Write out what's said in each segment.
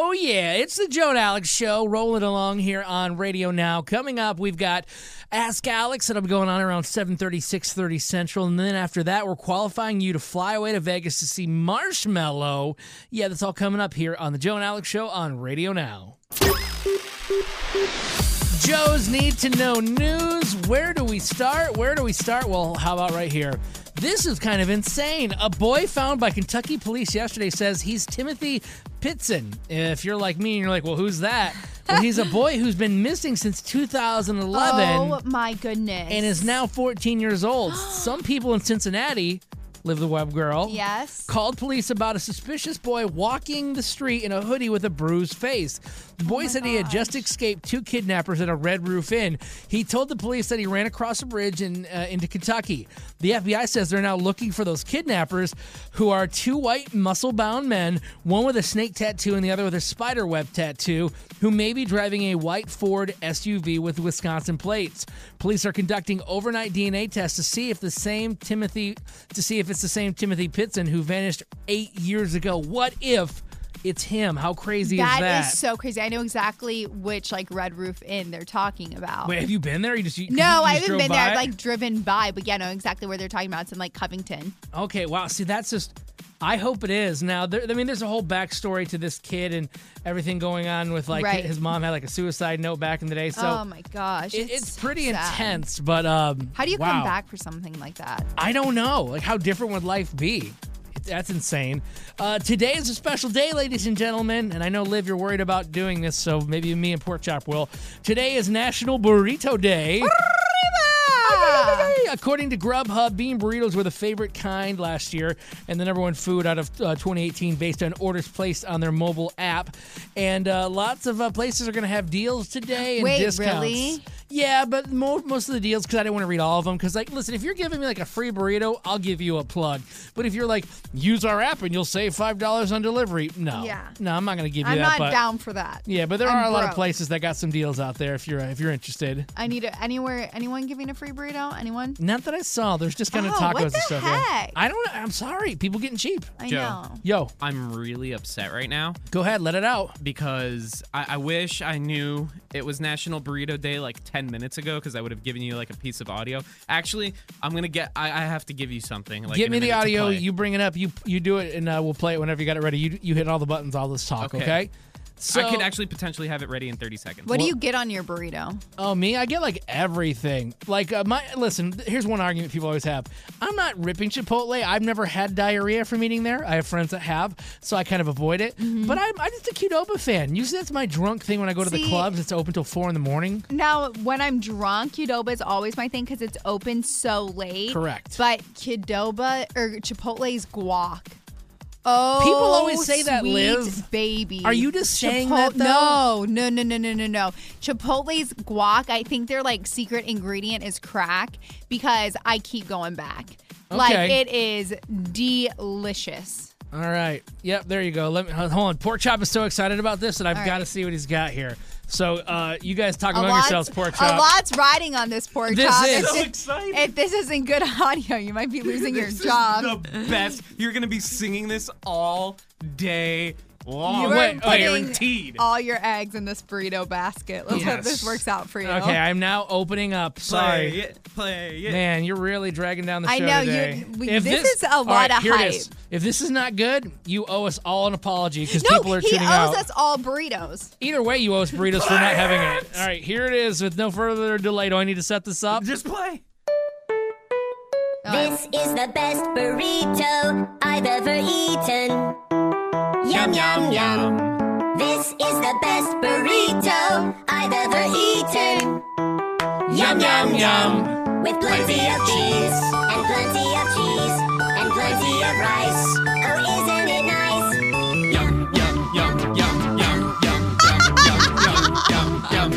Oh, yeah. It's the Joe and Alex Show rolling along here on Radio Now. Coming up, we've got Ask Alex. That'll be going on around 7:30, 6:30 Central. And then after that, we're qualifying you to fly away to Vegas to see Marshmello. Yeah, that's all coming up here on the Joe and Alex Show on Radio Now. Joe's Need to Know News. Where do we start? Well, how about right here? This is kind of insane. A boy found by Kentucky police yesterday says he's Timothy Pitson. If you're like me and you're like, well, who's that? Well, he's a boy who's been missing since 2011. Oh, my goodness. And is now 14 years old. Some people in Cincinnati, Live the Web Girl, yes, called police about a suspicious boy walking the street in a hoodie with a bruised face. The boy said he had just escaped two kidnappers at a Red Roof Inn. He told the police that he ran across a bridge into Kentucky. The FBI says they're now looking for those kidnappers, who are two white, muscle-bound men, one with a snake tattoo and the other with a spider web tattoo, who may be driving a white Ford SUV with Wisconsin plates. Police are conducting overnight DNA tests to see if it's the same Timothy Pitson who vanished 8 years ago. What if it's him? How crazy is that? That is so crazy. I know exactly which Red Roof Inn they're talking about. Wait, have you been there? No, I haven't been there. I've driven by, but yeah, I know exactly where they're talking about. It's in Covington. Okay, wow. See, that's just. I hope it is. Now, there's a whole backstory to this kid and everything going on with his mom had a suicide note back in the day. So oh my gosh, it's pretty intense. But how do you come back for something like that? I don't know. How different would life be? That's insane. Today is a special day, ladies and gentlemen, and I know, Liv, you're worried about doing this, so maybe me and Pork Chop will. Today is National Burrito Day. According to Grubhub, bean burritos were the favorite kind last year and the number one food out of 2018 based on orders placed on their mobile app. And lots of places are going to have deals today and discounts. Really? Yeah, but most of the deals, because I didn't want to read all of them, because, listen, if you're giving me, a free burrito, I'll give you a plug. But if you're use our app and you'll save $5 on delivery, no. Yeah. No, I'm not going to give you I'm that. not down for that. Yeah, but there are a lot of places that got some deals out there if you're interested. I need anyone giving a free burrito? Anyone? Not that I saw. There's just kind of tacos and stuff. Heck? I don't know. I'm sorry. People getting cheap. I know. Yo. I'm really upset right now. Go ahead. Let it out. Because I wish I knew it was National Burrito Day 10 minutes ago, because I would have given you a piece of audio. Actually, I have to give you something. Get me the audio. You bring it up. You do it, and we'll play it whenever you got it ready. You hit all the buttons. All this talk, okay? So, I could actually potentially have it ready in 30 seconds. What do you get on your burrito? Oh, me? I get everything. Listen, here's one argument people always have. I'm not ripping Chipotle. I've never had diarrhea from eating there. I have friends that have, so I kind of avoid it. Mm-hmm. But I'm just a Qdoba fan. Usually that's my drunk thing when I go to the clubs. It's open till 4 in the morning. Now, when I'm drunk, Qdoba is always my thing because it's open so late. Correct. But Qdoba or Chipotle's guac. Oh, people always say that, Liv. Baby. Are you just saying that, though? No. Chipotle's guac, I think their secret ingredient is crack because I keep going back. Okay. It is delicious. All right. Yep, there you go. Hold on. Pork Chop is so excited about this that I've got to see what he's got here. So you guys talk among yourselves, Pork Chop. A lot's riding on this Pork Chop. This is so exciting. If this isn't good audio, you might be losing your job. This is the best. You're going to be singing this all day long. You're guaranteed. All your eggs in this burrito basket. Let's hope this works out for you. Okay, I'm now opening up. Sorry. Play it. Man, you're really dragging down the show I know. today. This is a lot of hype. If this is not good, you owe us all an apology because people are tuning out. No, he owes us all burritos. Either way, you owe us burritos for not having it. All right, here it is with no further delay. Do I need to set this up? Just play. This is the best burrito I've ever eaten. Yum, yum, yum. This is the best burrito I've ever eaten. Yum, yum, yum. With plenty of cheese, and plenty of cheese, and plenty of rice. Oh, isn't it nice? Yum, yum, yum, yum, yum, yum, yum, yum, yum, yum, yum. All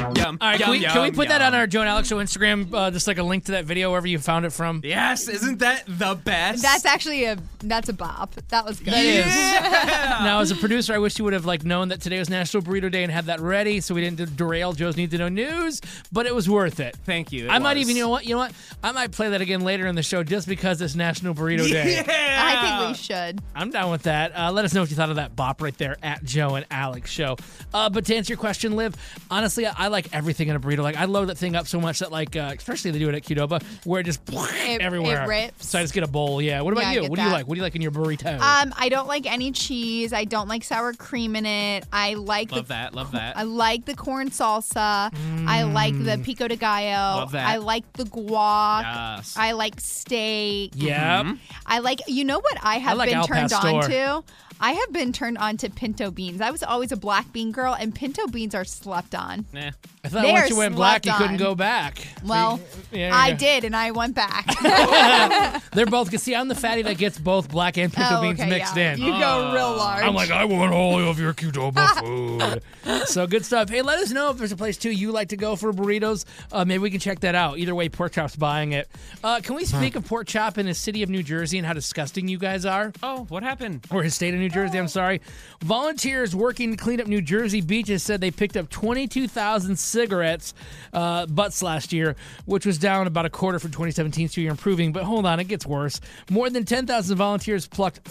right, can we put that on our Joe and Alex Show Instagram? Just like a link to that video wherever you found it from. Yes, isn't that the best? That's actually that's a bop. That was good. That is. Now, as a producer, I wish you would have known that today was National Burrito Day and had that ready, so we didn't derail Joe's Need to Know news. But it was worth it. Thank you. I might even, you know what? I might play that again later in the show just because it's National Burrito Day. Yeah. I think we should. I'm down with that. Let us know what you thought of that bop right there at Joe and Alex Show. But to answer your question, Liv, honestly, I like everything in a burrito. I load that thing up so much that especially they do it at Qdoba, where it just everywhere. It rips. So I just get a bowl. Yeah. What about Yeah, I you? get What do you that. like? What do you like in your burrito? I don't like any cheese. I don't like sour cream in it. I like Love that. I like the corn salsa. I like the pico de gallo. Love that. I like the guac. Yes. I like steak. Yeah. I like, you know what I have like been Al turned Pastor. on to? I have been turned on to pinto beans. I was always a black bean girl, and pinto beans are slept on. Nah. I thought They once are you went black, you slept couldn't on. go back. Well, Yeah, I yeah. did, and I went back. They're both. See, I'm the fatty that gets both black and pinto beans mixed yeah. in. You go real large. I'm like, I want all of your Qdoba food. So good stuff. Hey, let us know if there's a place too you like to go for burritos. Maybe we can check that out. Either way, Pork Chop's buying it. Can we speak of Pork Chop in the city of New Jersey and how disgusting you guys are? Oh, what happened? Or his state of New Jersey, I'm sorry. Volunteers working to clean up New Jersey beaches said they picked up 22,000 cigarettes butts last year, which was down about a quarter from 2017, so you're improving. But hold on, it gets worse. More than 10,000 volunteers plucked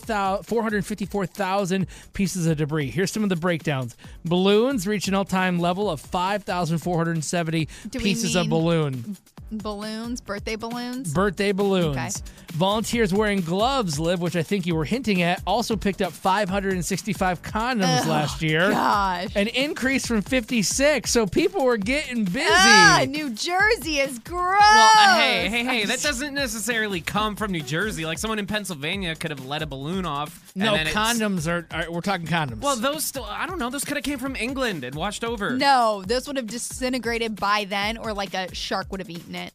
454,000 pieces of debris. Here's some of the breakdowns. Balloons reached an all-time level of 5,470 Do we pieces of mean balloon. Balloons, birthday balloons. Birthday balloons. Okay. Volunteers wearing gloves, Liv, which I think you were hinting at, also picked up 565 condoms last year. Gosh. An increase from 56, so people were getting busy. New Jersey is gross. Well, hey, that doesn't necessarily come from New Jersey. Like someone in Pennsylvania could have let a balloon off. and No, then it's- condoms are we're talking condoms. Well, those still, I don't know. Those could have came from England and washed over. No, this would have disintegrated by then, or like a shark would have eaten it.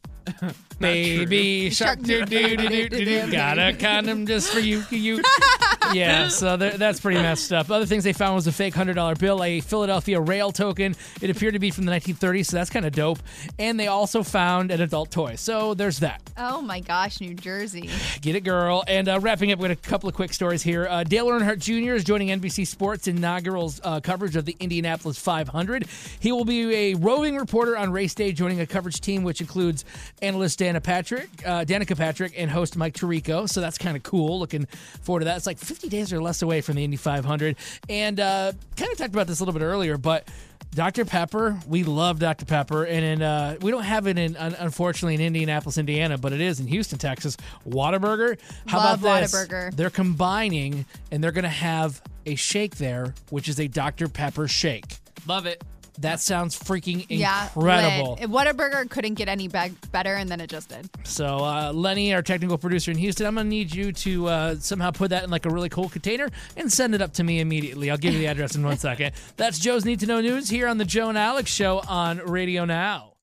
Baby shark, do do do do do. Got a condom just for you. Yeah, so that's pretty messed up. Other things they found was a fake $100 bill, a Philadelphia rail token. It appeared to be from the 1930s, so that's kind of dope. And they also found an adult toy. So there's that. Oh my gosh, New Jersey. Get it, girl. And wrapping up with a couple of quick stories here. Dale Earnhardt Jr. is joining NBC Sports' inaugural coverage of the Indianapolis 500. He will be a roving reporter on race day, joining a coverage team which includes analyst Danica Patrick, and host Mike Tirico. So that's kind of cool. Looking forward to that. It's like 50 days or less away from the Indy 500. And kind of talked about this a little bit earlier, but Dr. Pepper, we love Dr. Pepper, and we don't have it unfortunately in Indianapolis, Indiana, but it is in Houston, Texas. Whataburger. How Love about this? Whataburger. They're combining, and they're going to have a shake there, which is a Dr. Pepper shake. Love it. That sounds freaking Yeah, incredible. lit. Whataburger couldn't get any better, and then it just did. So, Lenny, our technical producer in Houston, I'm going to need you to somehow put that in like a really cool container and send it up to me immediately. I'll give you the address in 1 second. That's Joe's Need to Know News here on the Joe and Alex Show on Radio Now.